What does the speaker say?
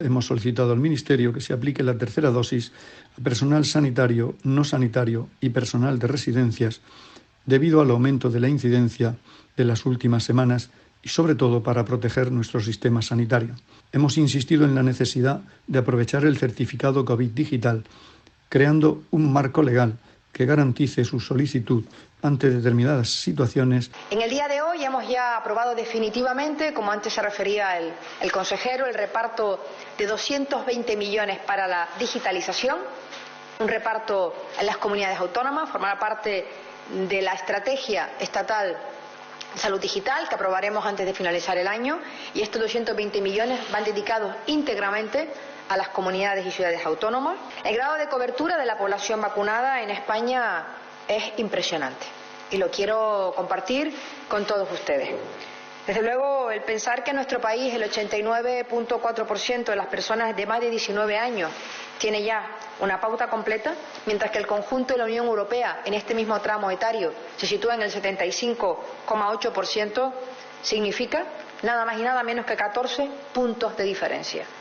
Hemos solicitado al Ministerio que se aplique la tercera dosis a personal sanitario, no sanitario y personal de residencias debido al aumento de la incidencia de las últimas semanas y sobre todo para proteger nuestro sistema sanitario. Hemos insistido en la necesidad de aprovechar el certificado COVID digital, creando un marco legal que garantice su solicitud ante determinadas situaciones. En el día de hoy hemos ya aprobado definitivamente, como antes se refería el consejero, el reparto de 220 millones para la digitalización, un reparto en las comunidades autónomas, formará parte de la estrategia estatal de salud digital que aprobaremos antes de finalizar el año, y estos 220 millones van dedicados íntegramente a las comunidades y ciudades autónomas. El grado de cobertura de la población vacunada en España es impresionante y lo quiero compartir con todos ustedes. Desde luego, el pensar que en nuestro país el 89.4% de las personas de más de 19 años tiene ya una pauta completa, mientras que el conjunto de la Unión Europea en este mismo tramo etario se sitúa en el 75,8%, significa nada más y nada menos que 14 puntos de diferencia.